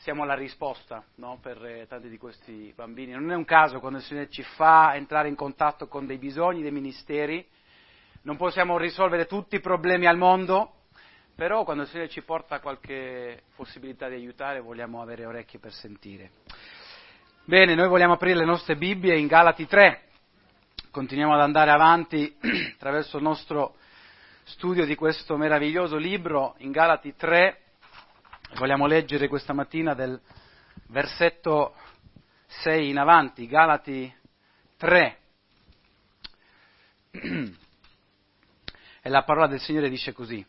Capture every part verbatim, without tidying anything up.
Siamo la risposta, no, per eh, tanti di questi bambini. Non è un caso quando il Signore ci fa entrare in contatto con dei bisogni, dei ministeri. Non possiamo risolvere tutti i problemi al mondo, però quando il Signore ci porta qualche possibilità di aiutare vogliamo avere orecchie per sentire. Bene, noi vogliamo aprire le nostre Bibbie in Galati tre. Continuiamo ad andare avanti attraverso il nostro studio di questo meraviglioso libro in Galati tre. Vogliamo leggere questa mattina del versetto sei in avanti, Galati tre. E la parola del Signore dice così.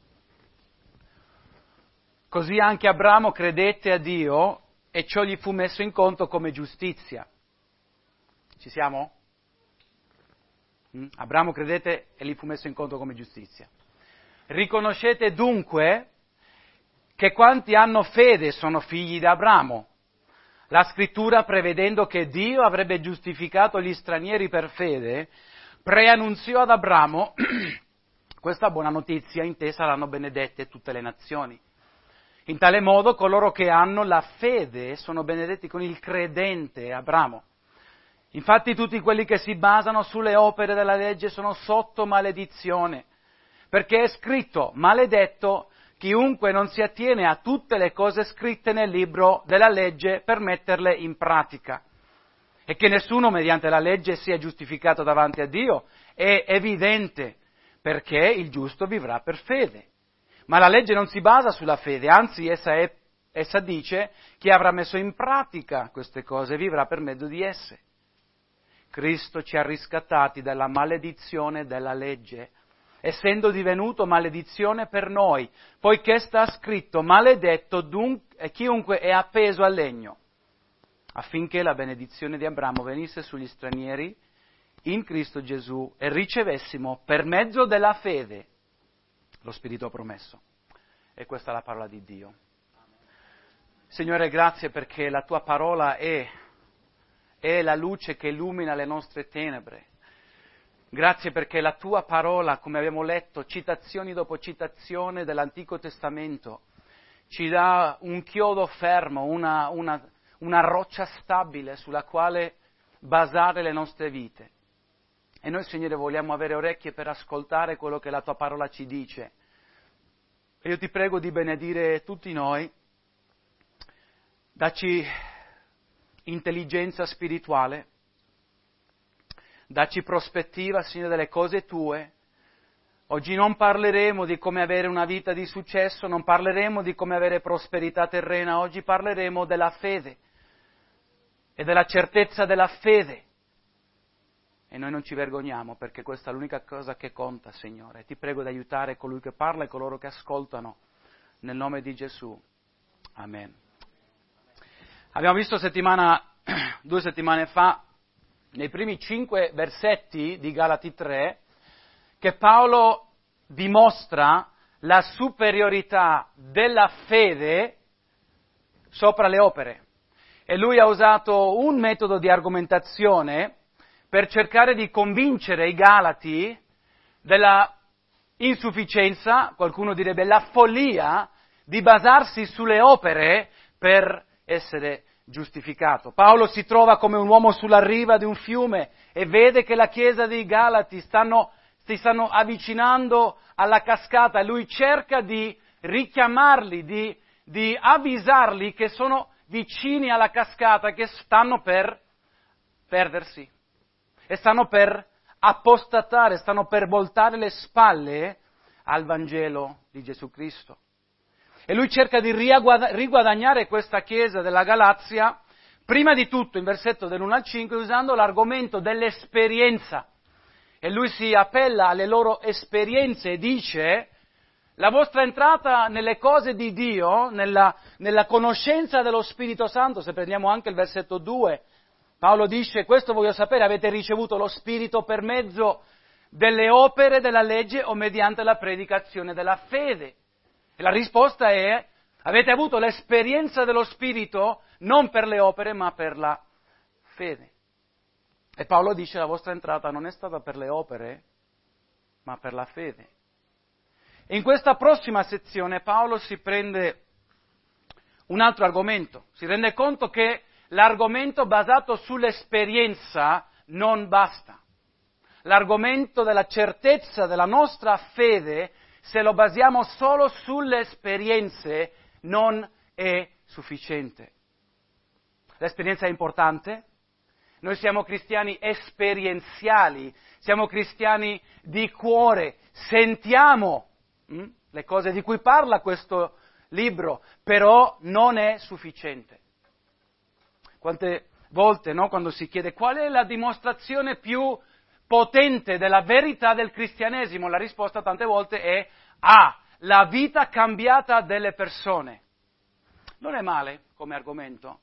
Così anche Abramo credette a Dio e ciò gli fu messo in conto come giustizia. Ci siamo? Mm? Abramo credette e gli fu messo in conto come giustizia. Riconoscete dunque che quanti hanno fede sono figli di Abramo. La scrittura, prevedendo che Dio avrebbe giustificato gli stranieri per fede, preannunziò ad Abramo questa buona notizia: in te saranno benedette tutte le nazioni. In tale modo coloro che hanno la fede sono benedetti con il credente Abramo. Infatti tutti quelli che si basano sulle opere della legge sono sotto maledizione, perché è scritto: maledetto chiunque non si attiene a tutte le cose scritte nel libro della legge per metterle in pratica. E che nessuno mediante la legge sia giustificato davanti a Dio è evidente, perché il giusto vivrà per fede. Ma la legge non si basa sulla fede, anzi essa, è, essa dice: chi avrà messo in pratica queste cose vivrà per mezzo di esse. Cristo ci ha riscattati dalla maledizione della legge, essendo divenuto maledizione per noi, poiché sta scritto: maledetto dunque chiunque è appeso al legno, affinché la benedizione di Abramo venisse sugli stranieri in Cristo Gesù e ricevessimo per mezzo della fede lo Spirito promesso. E questa è la parola di Dio. Signore, grazie perché la tua parola è, è la luce che illumina le nostre tenebre. Grazie perché la tua parola, come abbiamo letto, citazioni dopo citazione dell'Antico Testamento, ci dà un chiodo fermo, una, una, una roccia stabile sulla quale basare le nostre vite. E noi, Signore, vogliamo avere orecchie per ascoltare quello che la tua parola ci dice. E io ti prego di benedire tutti noi, dacci intelligenza spirituale, dacci prospettiva, Signore, delle cose tue. Oggi non parleremo di come avere una vita di successo, non parleremo di come avere prosperità terrena, oggi parleremo della fede e della certezza della fede. E noi non ci vergogniamo, perché questa è l'unica cosa che conta, Signore. Ti prego di aiutare colui che parla e coloro che ascoltano, nel nome di Gesù. Amen. Abbiamo visto settimana, due settimane fa, nei primi cinque versetti di Galati tre, che Paolo dimostra la superiorità della fede sopra le opere. E lui ha usato un metodo di argomentazione per cercare di convincere i Galati della insufficienza, qualcuno direbbe la follia, di basarsi sulle opere per essere giustificato. Paolo si trova come un uomo sulla riva di un fiume e vede che la chiesa dei Galati stanno, si stanno avvicinando alla cascata e lui cerca di richiamarli, di, di avvisarli che sono vicini alla cascata, che stanno per perdersi e stanno per apostatare, stanno per voltare le spalle al Vangelo di Gesù Cristo. E lui cerca di riguadagnare questa chiesa della Galazia, prima di tutto in versetto dall'uno al cinque, usando l'argomento dell'esperienza. E lui si appella alle loro esperienze e dice: la vostra entrata nelle cose di Dio, nella, nella conoscenza dello Spirito Santo, se prendiamo anche il versetto due, Paolo dice: questo voglio sapere, avete ricevuto lo Spirito per mezzo delle opere della legge o mediante la predicazione della fede? E la risposta è: avete avuto l'esperienza dello Spirito non per le opere ma per la fede. E Paolo dice: la vostra entrata non è stata per le opere ma per la fede. E in questa prossima sezione Paolo si prende un altro argomento. Si rende conto che l'argomento basato sull'esperienza non basta. L'argomento della certezza della nostra fede, se lo basiamo solo sulle esperienze, non è sufficiente. L'esperienza è importante. Noi siamo cristiani esperienziali, siamo cristiani di cuore, sentiamo hm, le cose di cui parla questo libro, però non è sufficiente. Quante volte, no, quando si chiede qual è la dimostrazione più potente della verità del cristianesimo, la risposta tante volte è ah, la vita cambiata delle persone. Non è male come argomento,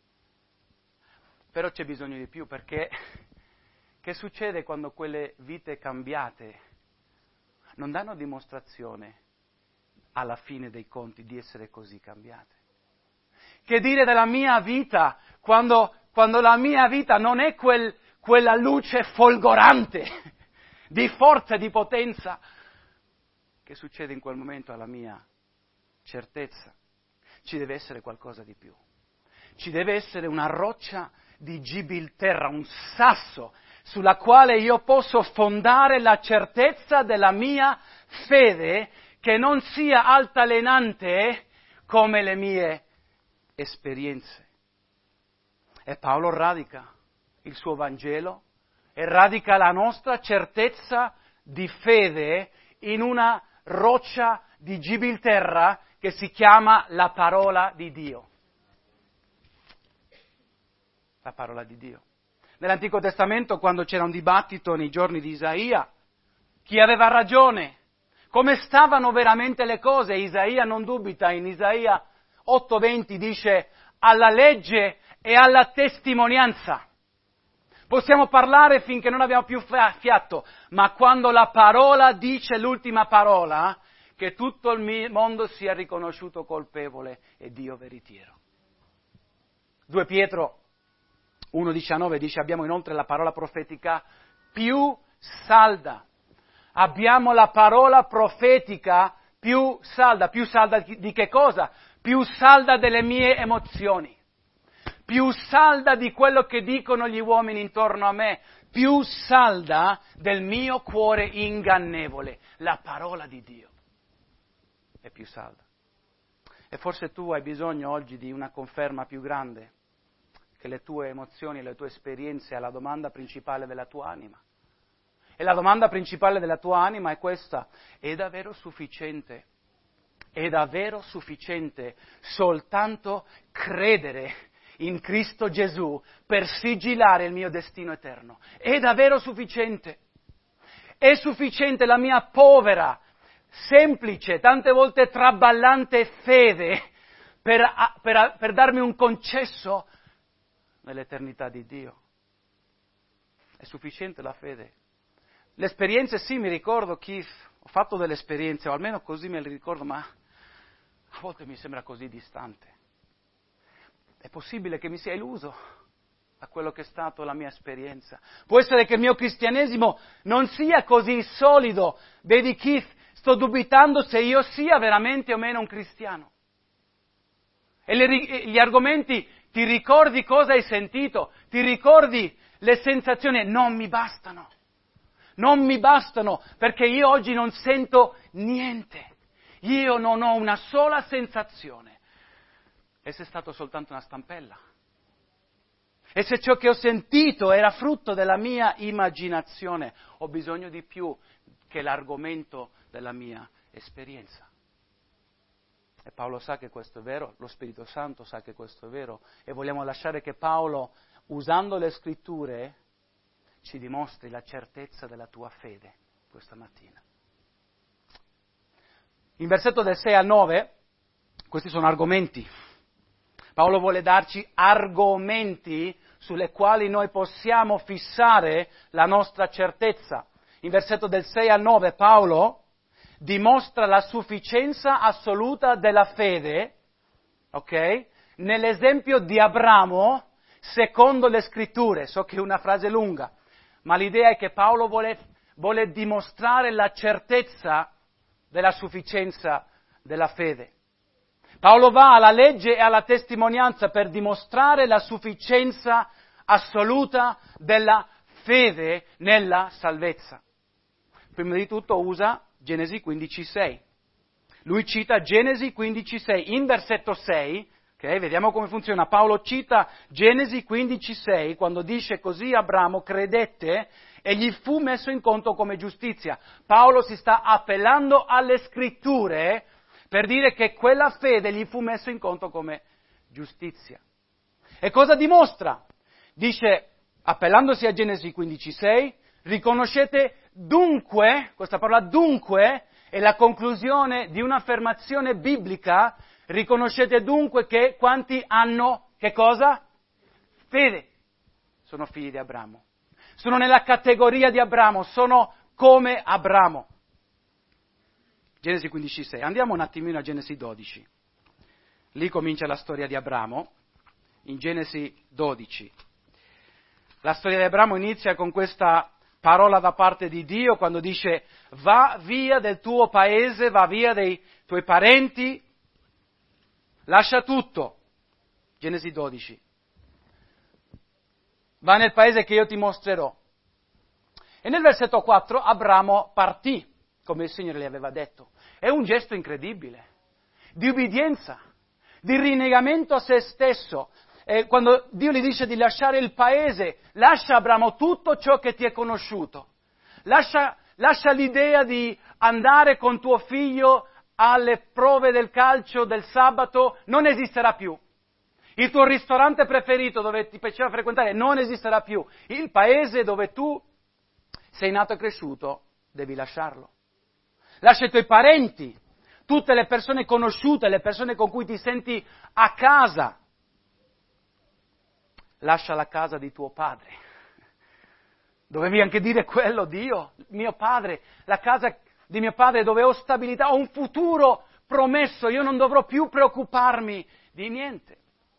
però c'è bisogno di più, perché che succede quando quelle vite cambiate non danno dimostrazione alla fine dei conti di essere così cambiate? Che dire della mia vita quando, quando la mia vita non è quel, quella luce folgorante di forza e di potenza? Che succede in quel momento alla mia certezza? Ci deve essere qualcosa di più. Ci deve essere una roccia di Gibilterra, un sasso sulla quale io posso fondare la certezza della mia fede, che non sia altalenante come le mie esperienze. E Paolo radica il suo Vangelo e radica la nostra certezza di fede in una roccia di Gibilterra che si chiama la parola di Dio. La parola di Dio. Nell'Antico Testamento, quando c'era un dibattito nei giorni di Isaia, chi aveva ragione? Come stavano veramente le cose? Isaia non dubita, in Isaia otto venti dice alla legge e alla testimonianza. Possiamo parlare finché non abbiamo più fiato, ma quando la parola dice l'ultima parola, che tutto il mondo sia riconosciuto colpevole e Dio veritiero. due Pietro uno diciannove dice abbiamo inoltre la parola profetica più salda. Abbiamo la parola profetica più salda. Più salda di che cosa? Più salda delle mie emozioni. Più salda di quello che dicono gli uomini intorno a me. Più salda del mio cuore ingannevole. La parola di Dio è più salda. E forse tu hai bisogno oggi di una conferma più grande che le tue emozioni e le tue esperienze alla domanda principale della tua anima. E la domanda principale della tua anima è questa: è davvero sufficiente? È davvero sufficiente soltanto credere in Cristo Gesù per sigillare il mio destino eterno? È davvero sufficiente? È sufficiente la mia povera, semplice, tante volte traballante fede per, per, per darmi un concesso nell'eternità di Dio? È sufficiente la fede? Le esperienze, sì, mi ricordo Keith, ho fatto delle esperienze, o almeno così me le ricordo, ma a volte mi sembra così distante. È possibile che mi sia illuso a quello che è stato la mia esperienza. Può essere che il mio cristianesimo non sia così solido. Vedi Keith, sto dubitando se io sia veramente o meno un cristiano. E le, gli argomenti, ti ricordi cosa hai sentito? Ti ricordi le sensazioni? Non mi bastano. Non mi bastano, perché io oggi non sento niente. Io non ho una sola sensazione. E se è stato soltanto una stampella? E se ciò che ho sentito era frutto della mia immaginazione? Ho bisogno di più che l'argomento della mia esperienza. E Paolo sa che questo è vero, lo Spirito Santo sa che questo è vero, e vogliamo lasciare che Paolo, usando le Scritture, ci dimostri la certezza della tua fede questa mattina. In versetto del sei al nove, questi sono argomenti. Paolo vuole darci argomenti sulle quali noi possiamo fissare la nostra certezza. In versetto del sei al nove Paolo dimostra la sufficienza assoluta della fede, ok? Nell'esempio di Abramo, secondo le Scritture. So che è una frase lunga, ma l'idea è che Paolo vuole, vuole dimostrare la certezza della sufficienza della fede. Paolo va alla legge e alla testimonianza per dimostrare la sufficienza assoluta della fede nella salvezza. Prima di tutto usa Genesi quindici sei. Lui cita Genesi quindici sei. In versetto sei, okay, vediamo come funziona. Paolo cita Genesi quindici sei quando dice così Abramo credette e gli fu messo in conto come giustizia. Paolo si sta appellando alle scritture per dire che quella fede gli fu messo in conto come giustizia. E cosa dimostra? Dice, appellandosi a Genesi quindici sei, riconoscete dunque, questa parola dunque è la conclusione di un'affermazione biblica, riconoscete dunque che quanti hanno, che cosa? Fede. Sono figli di Abramo. Sono nella categoria di Abramo, sono come Abramo. Genesi quindici sei. Andiamo un attimino a Genesi dodici. Lì comincia la storia di Abramo, in Genesi dodici. La storia di Abramo inizia con questa parola da parte di Dio quando dice va via del tuo paese, va via dei tuoi parenti, lascia tutto. Genesi dodici. Va nel paese che io ti mostrerò. E nel versetto quattro Abramo partì, come il Signore gli aveva detto. È un gesto incredibile, di ubbidienza, di rinnegamento a se stesso. E quando Dio gli dice di lasciare il paese, lascia Abramo tutto ciò che ti è conosciuto. Lascia, lascia l'idea di andare con tuo figlio alle prove del calcio del sabato, non esisterà più. Il tuo ristorante preferito dove ti piaceva frequentare non esisterà più. Il paese dove tu sei nato e cresciuto, devi lasciarlo. Lascia i tuoi parenti, tutte le persone conosciute, le persone con cui ti senti a casa. Lascia la casa di tuo padre. Dovevi anche dire quello, Dio, mio padre, la casa di mio padre dove ho stabilità, ho un futuro promesso, io non dovrò più preoccuparmi di niente.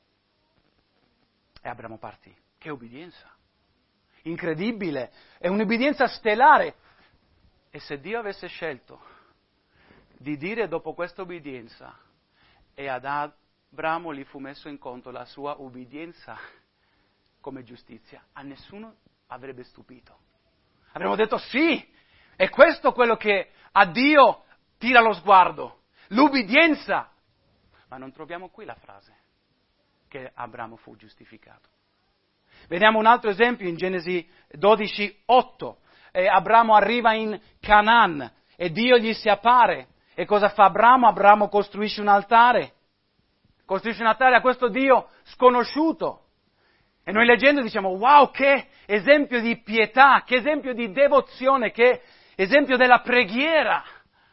E Abramo partì. Che obbedienza! Incredibile, è un'obbedienza stellare. E se Dio avesse scelto di dire dopo questa obbedienza, e ad Abramo gli fu messo in conto la sua obbedienza come giustizia, a nessuno avrebbe stupito. Avremmo detto sì, è questo quello che a Dio tira lo sguardo, l'ubbidienza. Ma non troviamo qui la frase che Abramo fu giustificato. Vediamo un altro esempio in Genesi dodici otto. Eh, Abramo arriva in Canaan e Dio gli si appare. E cosa fa Abramo? Abramo costruisce un altare. Costruisce un altare a questo Dio sconosciuto. E noi leggendo diciamo, wow, che esempio di pietà, che esempio di devozione, che esempio della preghiera.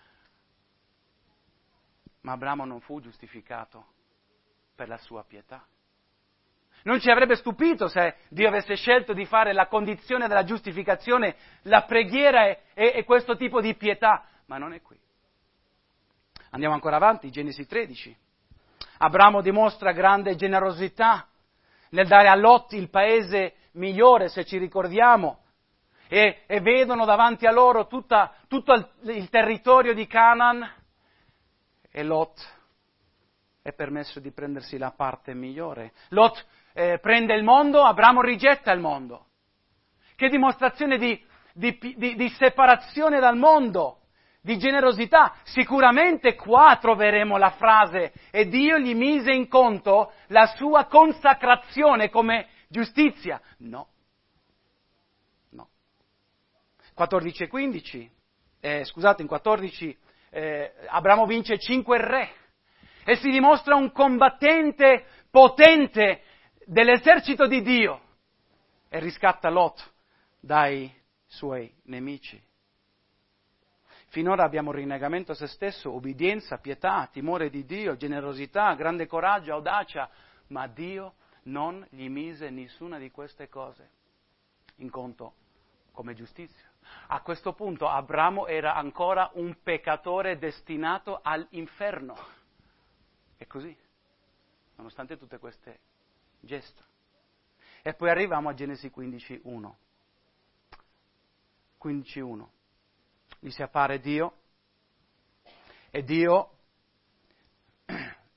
Ma Abramo non fu giustificato per la sua pietà. Non ci avrebbe stupito se Dio avesse scelto di fare la condizione della giustificazione, la preghiera e, e, e questo tipo di pietà, ma non è qui. Andiamo ancora avanti, Genesi tredici. Abramo dimostra grande generosità nel dare a Lot il paese migliore, se ci ricordiamo, e, e vedono davanti a loro tutta, tutto il, il territorio di Canaan, e Lot è permesso di prendersi la parte migliore. Lot eh, prende il mondo, Abramo rigetta il mondo. Che dimostrazione di, di, di, di separazione dal mondo, di generosità. Sicuramente qua troveremo la frase e Dio gli mise in conto la sua consacrazione come giustizia. No. No. quattordici e quindici, eh, scusate, in quattordici eh, Abramo vince cinque re e si dimostra un combattente potente dell'esercito di Dio e riscatta Lot dai suoi nemici. Finora abbiamo rinnegamento a se stesso, obbedienza, pietà, timore di Dio, generosità, grande coraggio, audacia, ma Dio non gli mise nessuna di queste cose in conto come giustizia. A questo punto Abramo era ancora un peccatore destinato all'inferno. È così, nonostante tutte queste gesta. E poi arriviamo a Genesi quindici uno. quindici uno. Gli si appare Dio e Dio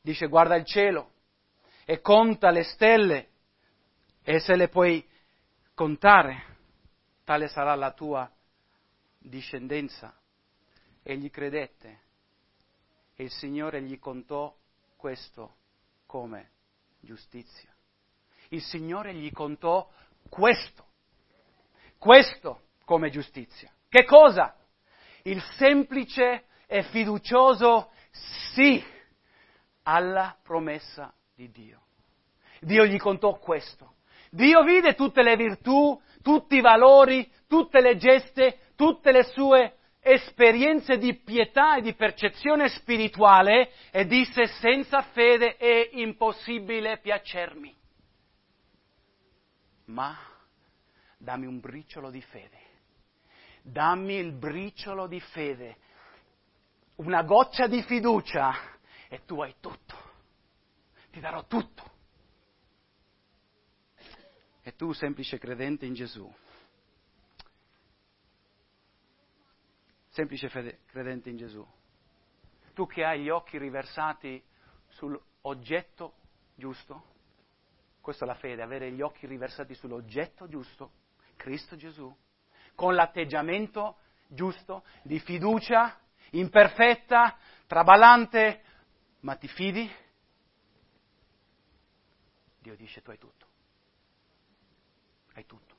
dice guarda il cielo e conta le stelle e se le puoi contare, tale sarà la tua discendenza. Egli credette e il Signore gli contò questo come giustizia. Il Signore gli contò questo, questo come giustizia. Che cosa? Il semplice e fiducioso sì alla promessa di Dio. Dio gli contò questo. Dio vide tutte le virtù, tutti i valori, tutte le geste, tutte le sue esperienze di pietà e di percezione spirituale e disse senza fede è impossibile piacermi. Ma dammi un briciolo di fede, dammi il briciolo di fede, una goccia di fiducia e tu hai tutto, ti darò tutto. E tu, semplice credente in Gesù, semplice fede, credente in Gesù, tu che hai gli occhi riversati sull'oggetto giusto, questa è la fede, avere gli occhi riversati sull'oggetto giusto, Cristo Gesù, con l'atteggiamento giusto, di fiducia, imperfetta, traballante, ma ti fidi? Dio dice tu hai tutto. Hai tutto.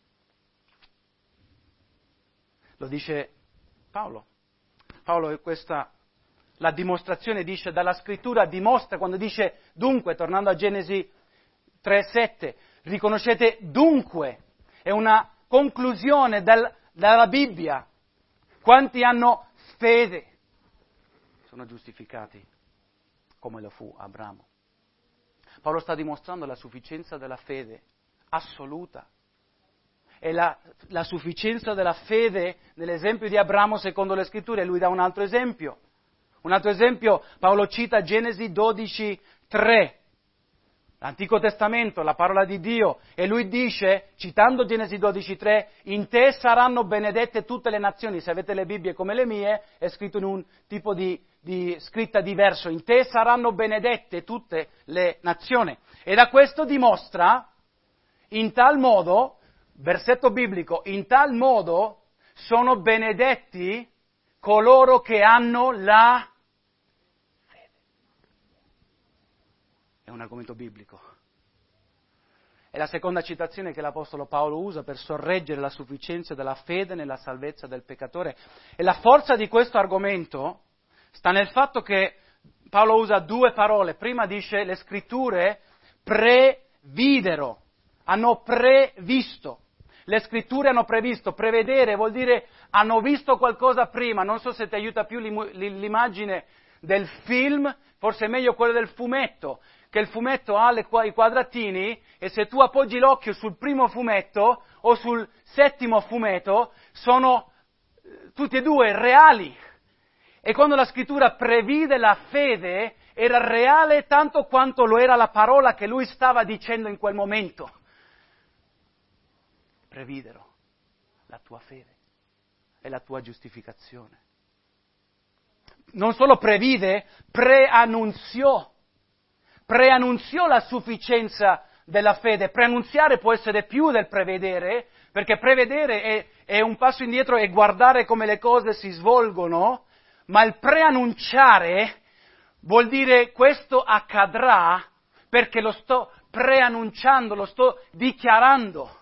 Lo dice Paolo. Paolo è questa, la dimostrazione dice, dalla scrittura dimostra, quando dice dunque, tornando a Genesi tre sette, riconoscete dunque, è una conclusione del, dalla Bibbia. Quanti hanno fede sono giustificati come lo fu Abramo. Paolo sta dimostrando la sufficienza della fede assoluta. E la, la sufficienza della fede nell'esempio di Abramo secondo le scritture. Lui dà un altro esempio. Un altro esempio, Paolo cita Genesi dodici tre, l'Antico Testamento, la parola di Dio, e lui dice, citando Genesi dodici tre, in te saranno benedette tutte le nazioni. Se avete le Bibbie come le mie, è scritto in un tipo di, di scritta diverso, in te saranno benedette tutte le nazioni. E da questo dimostra, in tal modo, versetto biblico, in tal modo sono benedetti coloro che hanno la fede. È un argomento biblico. È la seconda citazione che l'Apostolo Paolo usa per sorreggere la sufficienza della fede nella salvezza del peccatore. E la forza di questo argomento sta nel fatto che Paolo usa due parole. Prima dice le scritture previdero, hanno previsto. Le scritture hanno previsto, prevedere vuol dire hanno visto qualcosa prima, non so se ti aiuta più l'immagine del film, forse è meglio quello del fumetto, che il fumetto ha le, i quadratini e se tu appoggi l'occhio sul primo fumetto o sul settimo fumetto sono eh, tutti e due reali. E quando la scrittura previde la fede era reale tanto quanto lo era la parola che lui stava dicendo in quel momento. Previdero la tua fede e la tua giustificazione. Non solo previde, preannunziò. Preannunziò la sufficienza della fede. Preannunziare può essere più del prevedere, perché prevedere è, è un passo indietro e guardare come le cose si svolgono, ma il preannunciare vuol dire questo accadrà perché lo sto preannunciando, lo sto dichiarando.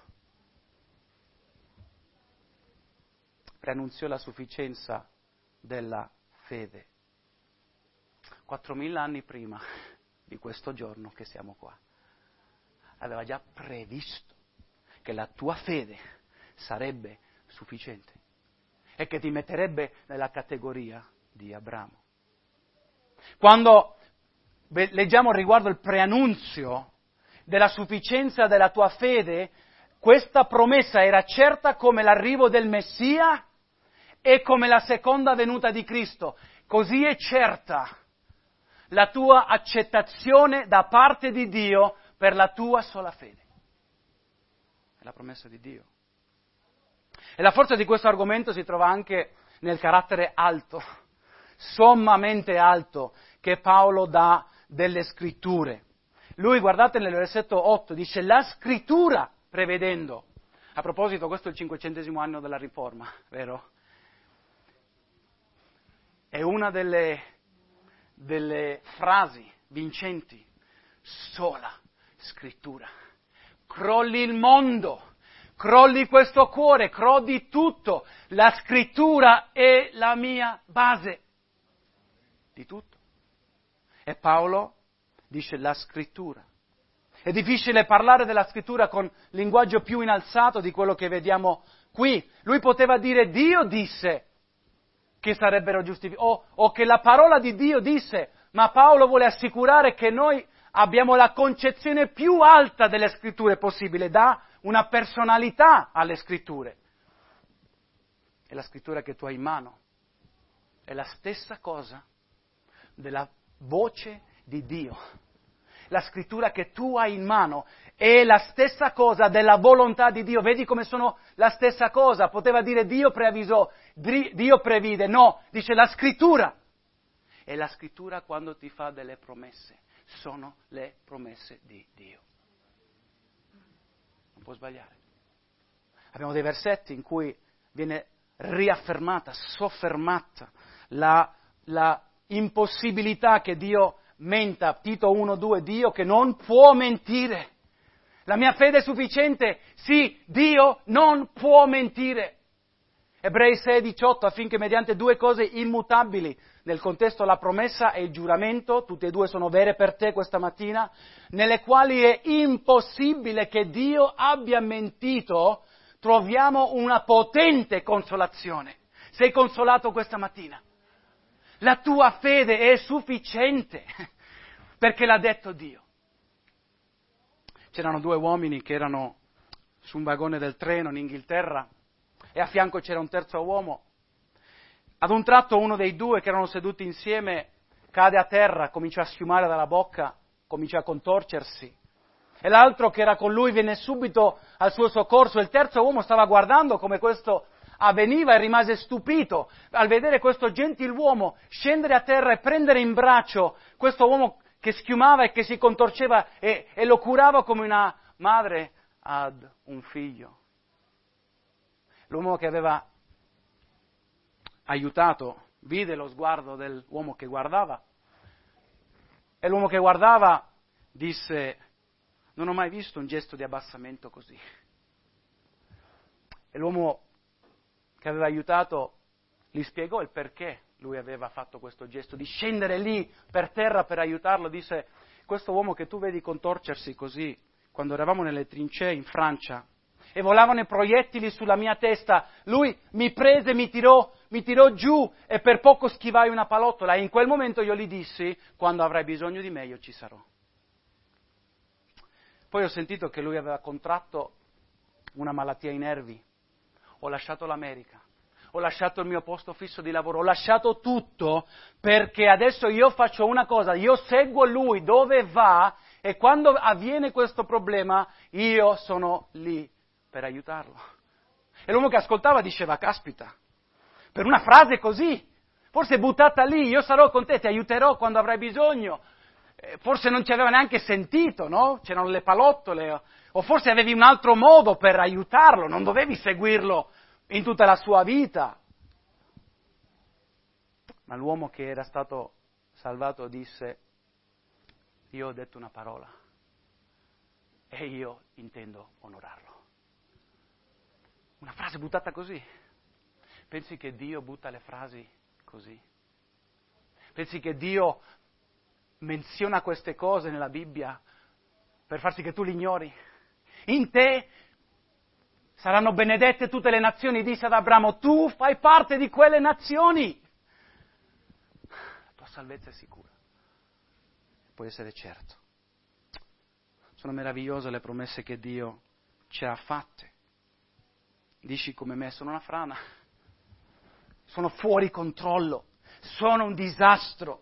Preannunziò la sufficienza della fede. Quattromila anni prima di questo giorno che siamo qua, aveva già previsto che la tua fede sarebbe sufficiente e che ti metterebbe nella categoria di Abramo. Quando leggiamo riguardo il preannunzio della sufficienza della tua fede, questa promessa era certa come l'arrivo del Messia e come la seconda venuta di Cristo. Così è certa la tua accettazione da parte di Dio per la tua sola fede. È la promessa di Dio. E la forza di questo argomento si trova anche nel carattere alto, sommamente alto, che Paolo dà delle scritture. Lui, guardate nel versetto otto, dice la scrittura prevedendo. A proposito, questo è il cinquecentesimo anno della Riforma, vero? È una delle, delle frasi vincenti. Sola scrittura. Crolli il mondo, crolli questo cuore, crolli tutto. La scrittura è la mia base di tutto. E Paolo dice la scrittura. È difficile parlare della scrittura con linguaggio più inalzato di quello che vediamo qui. Lui poteva dire Dio disse che sarebbero giustificati, o, o che la parola di Dio disse, ma Paolo vuole assicurare che noi abbiamo la concezione più alta delle scritture possibile, dà una personalità alle scritture. E la scrittura che tu hai in mano è la stessa cosa della voce di Dio. La scrittura che tu hai in mano è la stessa cosa della volontà di Dio. Vedi come sono la stessa cosa? Poteva dire Dio preavvisò, Dio previde. No, dice la scrittura. E la scrittura quando ti fa delle promesse sono le promesse di Dio. Non può sbagliare. Abbiamo dei versetti in cui viene riaffermata, soffermata la, la impossibilità che Dio menta. Tito uno due, Dio che non può mentire. La mia fede è sufficiente? Sì, Dio non può mentire. Ebrei sei diciotto, affinché mediante due cose immutabili, nel contesto la promessa e il giuramento, tutte e due sono vere per te questa mattina, nelle quali è impossibile che Dio abbia mentito, troviamo una potente consolazione. Sei consolato questa mattina. La tua fede è sufficiente, perché l'ha detto Dio. C'erano due uomini che erano su un vagone del treno in Inghilterra e a fianco c'era un terzo uomo. Ad un tratto uno dei due che erano seduti insieme cade a terra, comincia a schiumare dalla bocca, comincia a contorcersi. E l'altro che era con lui viene subito al suo soccorso. Il terzo uomo stava guardando come questo avveniva e rimase stupito al vedere questo gentiluomo scendere a terra e prendere in braccio questo uomo che schiumava e che si contorceva e, e lo curava come una madre ad un figlio. L'uomo che aveva aiutato vide lo sguardo dell'uomo che guardava e l'uomo che guardava disse: non ho mai visto un gesto di abbassamento così. E l'uomo che aveva aiutato gli spiegò il perché lui aveva fatto questo gesto di scendere lì per terra per aiutarlo. Disse: questo uomo che tu vedi contorcersi così, quando eravamo nelle trincee in Francia e volavano i proiettili sulla mia testa, lui mi prese, mi tirò, mi tirò giù e per poco schivai una palottola. E in quel momento io gli dissi: quando avrai bisogno di me io ci sarò. Poi ho sentito che lui aveva contratto una malattia ai nervi. Ho lasciato l'America, ho lasciato il mio posto fisso di lavoro, ho lasciato tutto perché adesso io faccio una cosa, io seguo lui dove va e quando avviene questo problema io sono lì per aiutarlo. E l'uomo che ascoltava diceva: caspita, per una frase così, forse buttata lì, io sarò con te, ti aiuterò quando avrai bisogno. Forse non ci aveva neanche sentito, no? C'erano le palottole, o forse avevi un altro modo per aiutarlo, non dovevi seguirlo in tutta la sua vita. Ma l'uomo che era stato salvato disse: io ho detto una parola e io intendo onorarlo. Una frase buttata così. Pensi che Dio butta le frasi così? Pensi che Dio menziona queste cose nella Bibbia per far sì che tu li ignori? In te saranno benedette tutte le nazioni, disse ad Abramo, tu fai parte di quelle nazioni. La tua salvezza è sicura, puoi essere certo. Sono meravigliose le promesse che Dio ci ha fatte. Dici come me, sono una frana, sono fuori controllo, sono un disastro.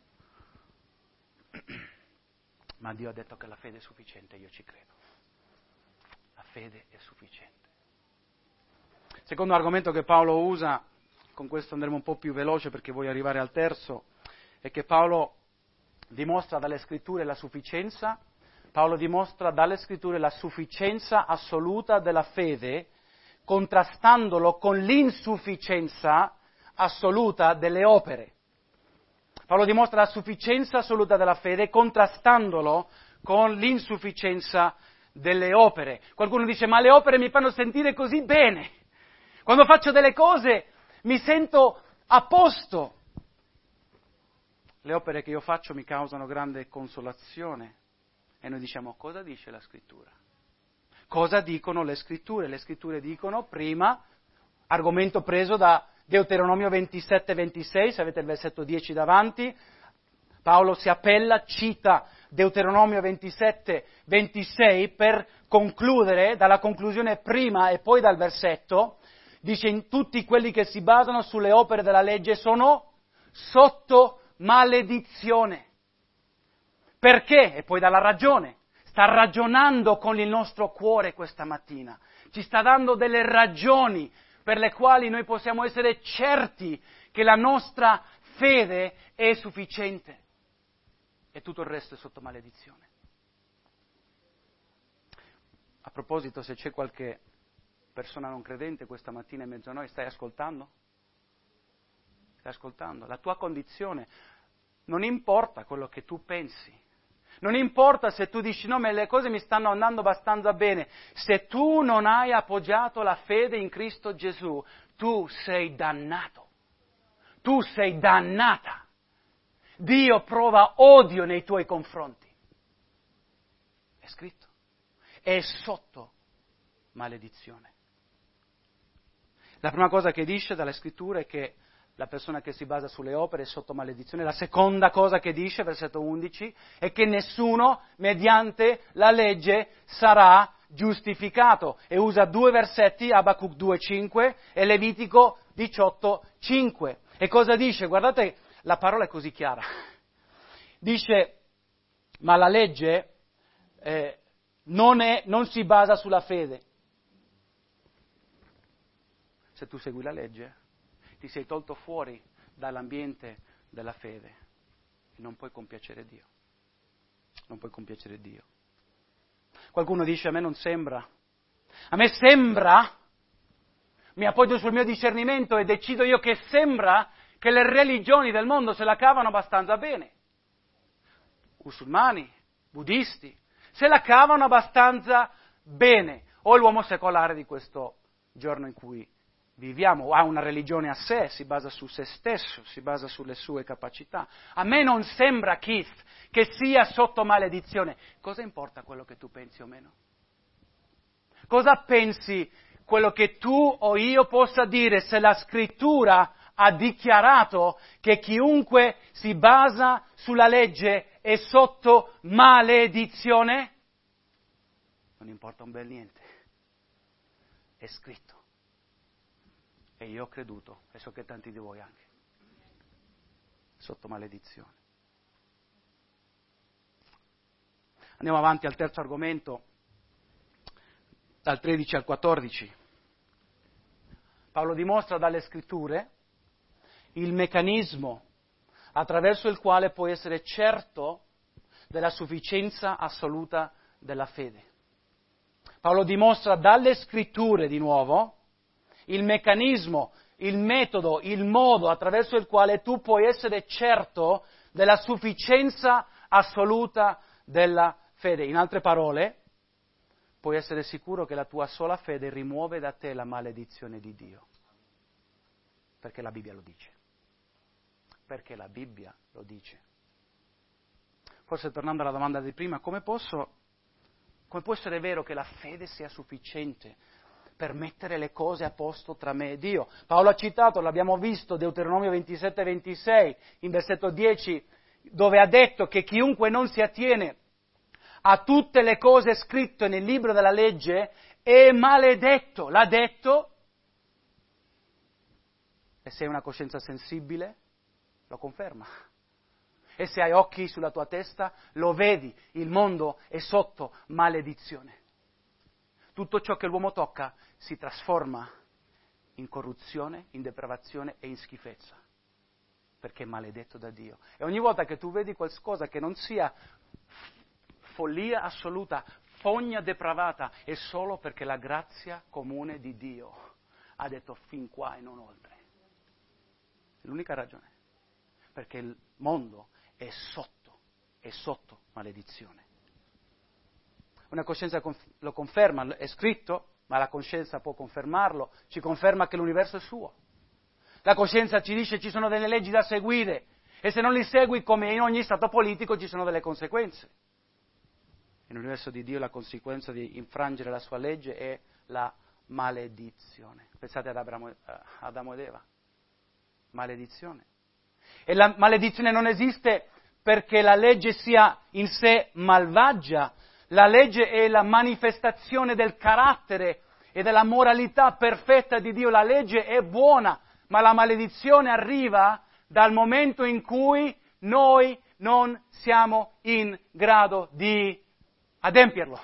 Ma Dio ha detto che la fede è sufficiente, io ci credo. La fede è sufficiente. Secondo argomento che Paolo usa, con questo andremo un po' più veloce perché voglio arrivare al terzo, è che Paolo dimostra dalle scritture la sufficienza, Paolo dimostra dalle scritture la sufficienza assoluta della fede, contrastandolo con l'insufficienza assoluta delle opere. Paolo dimostra la sufficienza assoluta della fede, contrastandolo con l'insufficienza delle opere. Qualcuno dice, ma le opere mi fanno sentire così bene. Quando faccio delle cose mi sento a posto. Le opere che io faccio mi causano grande consolazione. E noi diciamo, cosa dice la scrittura? Cosa dicono le scritture? Le scritture dicono, prima, argomento preso da Deuteronomio ventisette ventisei, se avete il versetto dieci davanti, Paolo si appella, cita Deuteronomio ventisette ventisei per concludere dalla conclusione prima e poi dal versetto, dice in tutti quelli che si basano sulle opere della legge sono sotto maledizione. Perché? E poi dà la ragione. Sta ragionando con il nostro cuore questa mattina. Ci sta dando delle ragioni per le quali noi possiamo essere certi che la nostra fede è sufficiente. E tutto il resto è sotto maledizione. A proposito, se c'è qualche persona non credente questa mattina in mezzo a noi, stai ascoltando? Stai ascoltando? La tua condizione non importa quello che tu pensi. Non importa se tu dici no, ma le cose mi stanno andando abbastanza bene. Se tu non hai appoggiato la fede in Cristo Gesù, tu sei dannato. Tu sei dannata. Dio prova odio nei tuoi confronti. È scritto. È sotto maledizione. La prima cosa che dice dalle scritture è che la persona che si basa sulle opere è sotto maledizione. La seconda cosa che dice, versetto undici, è che nessuno mediante la legge sarà giustificato. E usa due versetti, Abacuc due cinque e Levitico diciotto cinque. E cosa dice? Guardate, la parola è così chiara. Dice, ma la legge eh, non, è, non si basa sulla fede. Se tu segui la legge, ti sei tolto fuori dall'ambiente della fede e non puoi compiacere Dio. Non puoi compiacere Dio. Qualcuno dice, a me non sembra. A me sembra, mi appoggio sul mio discernimento e decido io che sembra che le religioni del mondo se la cavano abbastanza bene. Musulmani, buddisti, se la cavano abbastanza bene. O l'uomo secolare di questo giorno in cui viviamo, ha una religione a sé, si basa su se stesso, si basa sulle sue capacità. A me non sembra, Keith, che sia sotto maledizione. Cosa importa quello che tu pensi o meno? Cosa pensi quello che tu o io possa dire se la scrittura ha dichiarato che chiunque si basa sulla legge è sotto maledizione? Non importa un bel niente. È scritto. E io ho creduto, e so che tanti di voi anche, sotto maledizione. Andiamo avanti al terzo argomento, dal tredici al quattordici. Paolo dimostra dalle scritture il meccanismo attraverso il quale puoi essere certo della sufficienza assoluta della fede. Paolo dimostra dalle scritture, di nuovo, il meccanismo, il metodo, il modo attraverso il quale tu puoi essere certo della sufficienza assoluta della fede. In altre parole, puoi essere sicuro che la tua sola fede rimuove da te la maledizione di Dio. Perché la Bibbia lo dice. Perché la Bibbia lo dice. Forse tornando alla domanda di prima, come posso, come può essere vero che la fede sia sufficiente per mettere le cose a posto tra me e Dio? Paolo ha citato, l'abbiamo visto, Deuteronomio ventisette ventisei, in versetto dieci, dove ha detto che chiunque non si attiene a tutte le cose scritte nel libro della legge è maledetto. L'ha detto. E se hai una coscienza sensibile, lo conferma. E se hai occhi sulla tua testa, lo vedi, il mondo è sotto maledizione. Tutto ciò che l'uomo tocca si trasforma in corruzione, in depravazione e in schifezza. perché è maledetto da Dio. E ogni volta che tu vedi qualcosa che non sia follia assoluta, fogna depravata, è solo perché la grazia comune di Dio ha detto fin qua e non oltre. È l'unica ragione. Perché il mondo è sotto, è sotto maledizione. Una coscienza lo conferma, è scritto, ma la coscienza può confermarlo, ci conferma che l'universo è suo. La coscienza ci dice che ci sono delle leggi da seguire e se non li segui, come in ogni stato politico, ci sono delle conseguenze. Nell'universo di Dio la conseguenza di infrangere la sua legge è la maledizione. Pensate ad Abramo, Adamo ed Eva. Maledizione. E la maledizione non esiste perché la legge sia in sé malvagia. La legge è la manifestazione del carattere e della moralità perfetta di Dio. La legge è buona, ma la maledizione arriva dal momento in cui noi non siamo in grado di adempierlo.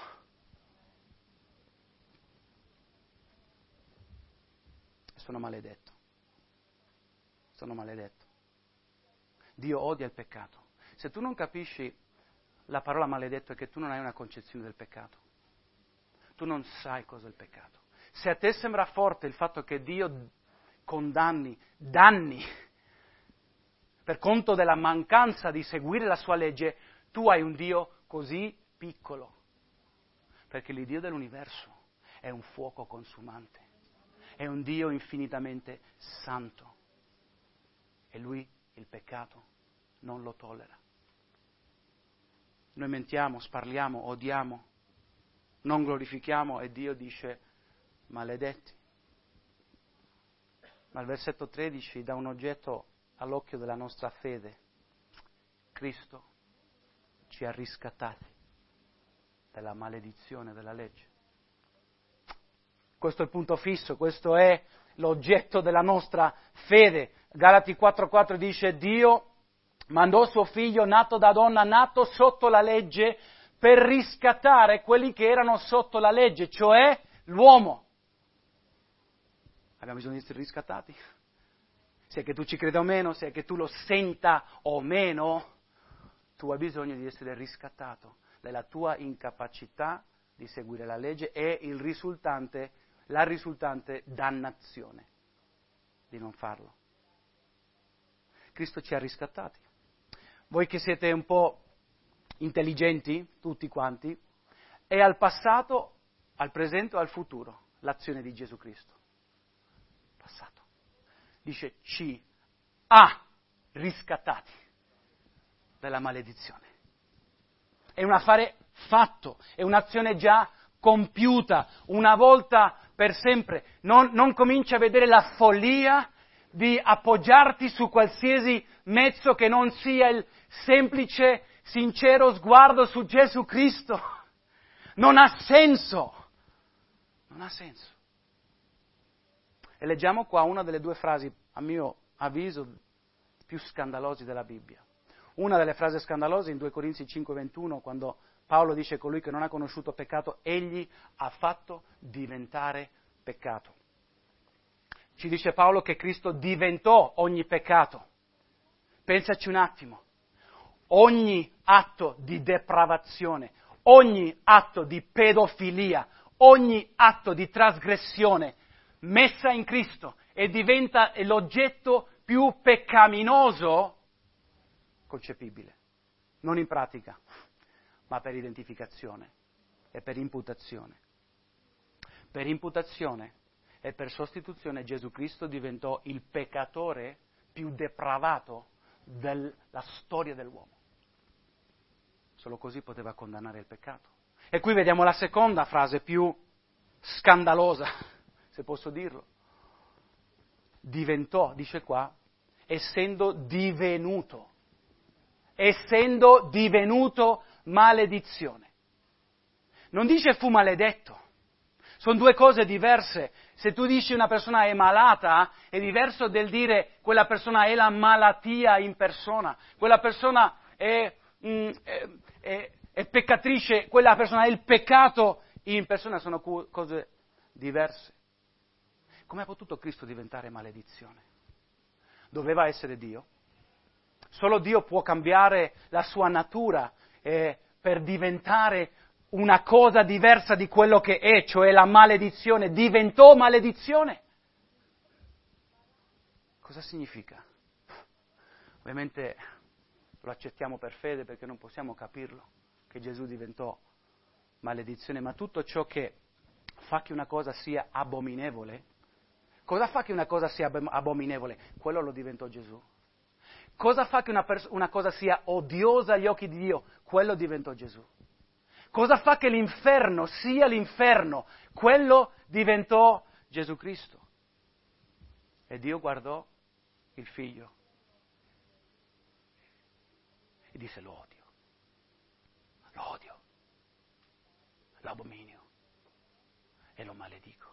Sono maledetto. Sono maledetto. Dio odia il peccato. Se tu non capisci la parola maledetto è che tu non hai una concezione del peccato. Tu non sai cosa è il peccato. Se a te sembra forte il fatto che Dio condanni, danni, per conto della mancanza di seguire la sua legge, tu hai un Dio così piccolo. Perché l'Iddio dell'universo è un fuoco consumante. È un Dio infinitamente santo. E Lui il peccato non lo tollera. Noi mentiamo, sparliamo, odiamo, non glorifichiamo e Dio dice maledetti. Ma il versetto tredici dà un oggetto all'occhio della nostra fede. Cristo ci ha riscattati dalla maledizione della legge. Questo è il punto fisso, questo è l'oggetto della nostra fede. Galati quattro quattro dice Dio mandò suo figlio nato da donna, nato sotto la legge, per riscattare quelli che erano sotto la legge, cioè l'uomo. Abbiamo bisogno di essere riscattati? Sia che tu ci creda o meno, sia che tu lo senta o meno, tu hai bisogno di essere riscattato dalla tua incapacità di seguire la legge e il risultante, la risultante dannazione di non farlo. Cristo ci ha riscattati. Voi che siete un po' intelligenti, tutti quanti, è al passato, al presente o al futuro l'azione di Gesù Cristo. Passato. Dice ci ha riscattati dalla maledizione. È un affare fatto, è un'azione già compiuta, una volta per sempre. Non, non cominci a vedere la follia di appoggiarti su qualsiasi mezzo che non sia il semplice, sincero sguardo su Gesù Cristo. Non ha senso. Non ha senso. E leggiamo qua una delle due frasi, a mio avviso, più scandalose della Bibbia. Una delle frasi scandalose in due Corinzi cinque ventuno, quando Paolo dice colui che non ha conosciuto peccato, egli ha fatto diventare peccato. Ci dice Paolo che Cristo diventò ogni peccato. Pensaci un attimo. Ogni atto di depravazione, ogni atto di pedofilia, ogni atto di trasgressione messa in Cristo e diventa l'oggetto più peccaminoso concepibile. Non in pratica, ma per identificazione e per imputazione. Per imputazione e per sostituzione Gesù Cristo diventò il peccatore più depravato della storia dell'uomo. Solo così poteva condannare il peccato. E qui vediamo la seconda frase più scandalosa, se posso dirlo. Diventò, dice qua, essendo divenuto, essendo divenuto maledizione. Non dice fu maledetto. Sono due cose diverse. Se tu dici una persona è malata, è diverso del dire quella persona è la malattia in persona, quella persona è, mm, è, è, è peccatrice, quella persona è il peccato in persona, sono cose diverse. Come ha potuto Cristo diventare maledizione? Doveva essere Dio, Solo Dio può cambiare la sua natura eh, per diventare una cosa diversa di quello che è, cioè la maledizione. Diventò maledizione. Cosa significa? Ovviamente lo accettiamo per fede perché non possiamo capirlo, che Gesù diventò maledizione, ma tutto ciò che fa che una cosa sia abominevole, cosa fa che una cosa sia abominevole? Quello lo diventò Gesù. Cosa fa che una, pers- una cosa sia odiosa agli occhi di Dio? Quello diventò Gesù. Cosa fa che l'inferno sia l'inferno? Quello diventò Gesù Cristo. E Dio guardò il figlio e disse: lo odio, lo odio, lo abominio e lo maledico.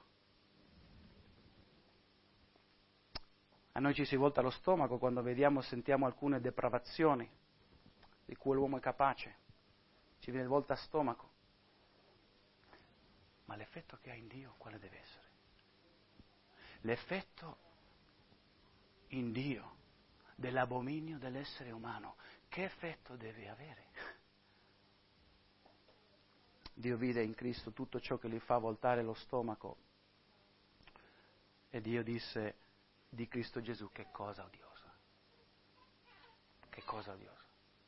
A noi ci si volta lo stomaco quando vediamo e sentiamo alcune depravazioni di cui l'uomo è capace. Ci viene volta a stomaco. Ma l'effetto che ha in Dio, quale deve essere? L'effetto in Dio dell'abominio dell'essere umano, che effetto deve avere? Dio vide in Cristo tutto ciò che gli fa voltare lo stomaco e Dio disse di Cristo Gesù: che cosa odiosa, che cosa odiosa.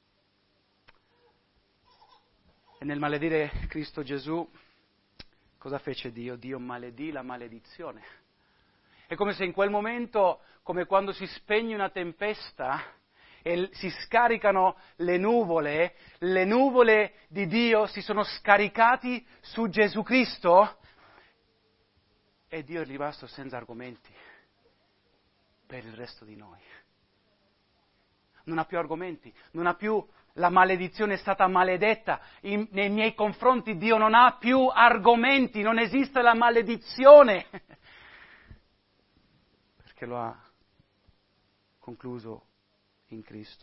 E nel maledire Cristo Gesù, cosa fece Dio? Dio maledì la maledizione. È come se in quel momento, come quando si spegne una tempesta e si scaricano le nuvole, le nuvole di Dio si sono scaricati su Gesù Cristo e Dio è rimasto senza argomenti per il resto di noi. Non ha più argomenti, non ha più, la maledizione è stata maledetta. In, nei miei confronti Dio non ha più argomenti, non esiste la maledizione. Perché lo ha concluso in Cristo.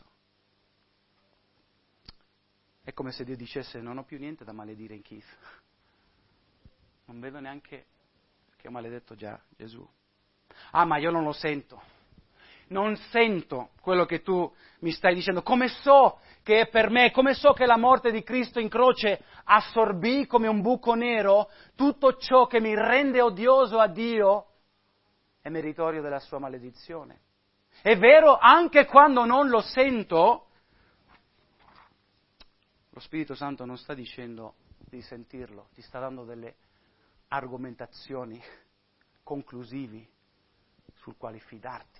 È come se Dio dicesse: non ho più niente da maledire in Keith. Non vedo neanche che ho maledetto già Gesù. Ah, ma io non lo sento. Non sento quello che tu mi stai dicendo. Come so che è per me? Come so che la morte di Cristo in croce assorbì come un buco nero tutto ciò che mi rende odioso a Dio? È meritorio della sua maledizione. È vero, anche quando non lo sento, lo Spirito Santo non sta dicendo di sentirlo, ti sta dando delle argomentazioni conclusivi sul quale fidarti.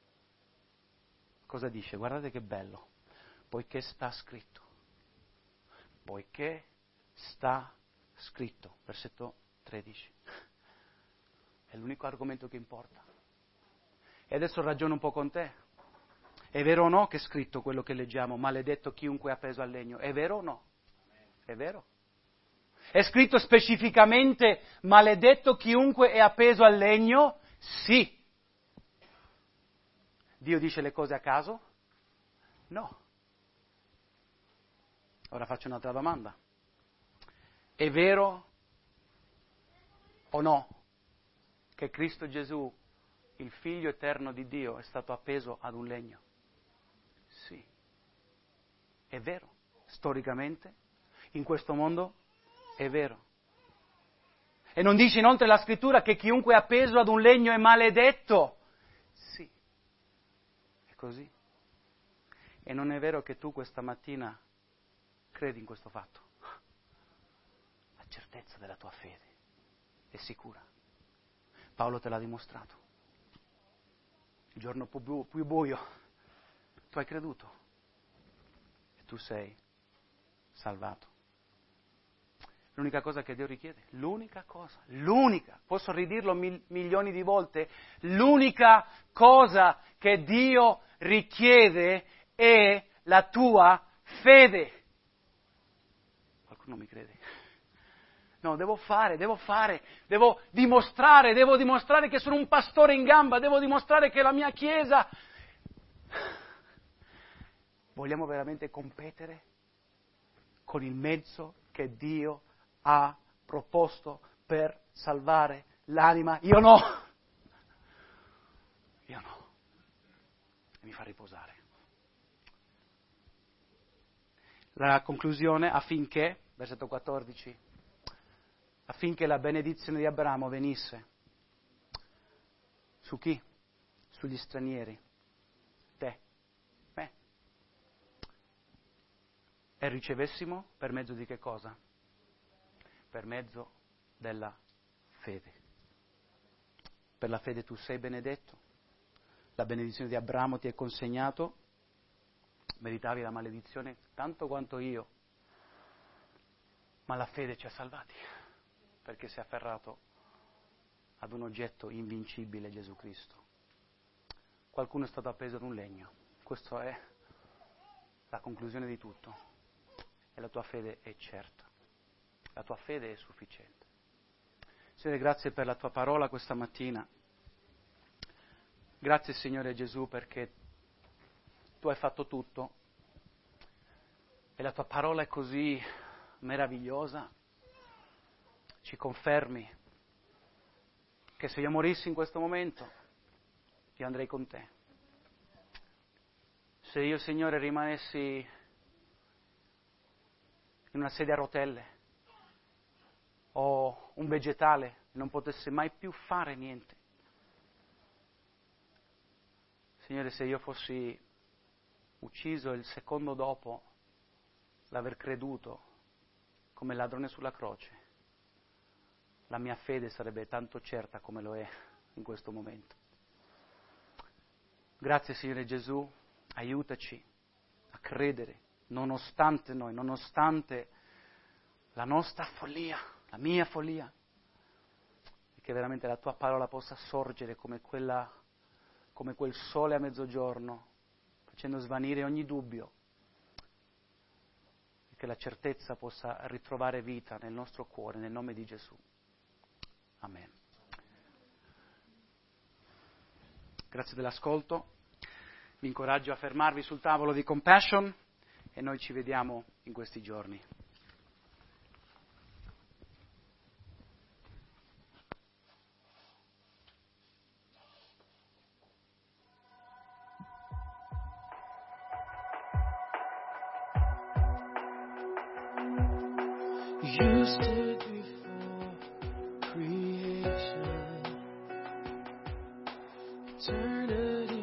Cosa dice? Guardate che bello, poiché sta scritto, poiché sta scritto, versetto tredici. È l'unico argomento che importa. E adesso ragiono un po' con te. È vero o no che è scritto quello che leggiamo? Maledetto chiunque è appeso al legno. È vero o no? È vero. È scritto specificamente maledetto chiunque è appeso al legno? Sì. Dio dice le cose a caso? No. Ora faccio un'altra domanda. È vero o no che Cristo Gesù, il Figlio eterno di Dio, è stato appeso ad un legno? Sì. È vero. Storicamente, in questo mondo, è vero. E non dice inoltre la Scrittura che chiunque è appeso ad un legno è maledetto? Sì. È così. E non è vero che tu questa mattina credi in questo fatto? La certezza della tua fede è sicura. Paolo te l'ha dimostrato. Il giorno più, bu- più buio, tu hai creduto e tu sei salvato. L'unica cosa che Dio richiede, l'unica cosa, l'unica, posso ridirlo mil- milioni di volte, l'unica cosa che Dio richiede è la tua fede. Qualcuno mi crede? No, devo fare, devo fare, devo dimostrare, devo dimostrare che sono un pastore in gamba, devo dimostrare che la mia Chiesa... Vogliamo veramente competere con il mezzo che Dio ha proposto per salvare l'anima? Io no! Io no. E mi fa riposare. La conclusione, affinché, versetto quattordici, affinché la benedizione di Abramo venisse su chi? Sugli stranieri, te, me. E ricevessimo per mezzo di che cosa? Per mezzo della fede. Per la fede tu sei benedetto, la benedizione di Abramo ti è consegnato, meritavi la maledizione tanto quanto io, ma la fede ci ha salvati, perché si è afferrato ad un oggetto invincibile, Gesù Cristo. Qualcuno è stato appeso ad un legno, questa è la conclusione di tutto, e la tua fede è certa, la tua fede è sufficiente. Signore, grazie per la tua parola questa mattina. Grazie, Signore Gesù, perché tu hai fatto tutto e la tua parola è così meravigliosa. Ci confermi che se io morissi in questo momento, io andrei con te. Se io, Signore, rimanessi in una sedia a rotelle o un vegetale e non potessi mai più fare niente, Signore, se io fossi ucciso il secondo dopo l'aver creduto come ladrone sulla croce, la mia fede sarebbe tanto certa come lo è in questo momento. Grazie, Signore Gesù, aiutaci a credere, nonostante noi, nonostante la nostra follia, la mia follia, e che veramente la tua parola possa sorgere come quella, come quel sole a mezzogiorno, facendo svanire ogni dubbio, e che la certezza possa ritrovare vita nel nostro cuore, nel nome di Gesù. Amen. Grazie dell'ascolto. Vi incoraggio a fermarvi sul tavolo di Compassion e noi ci vediamo in questi giorni. You stood before creation, eternity.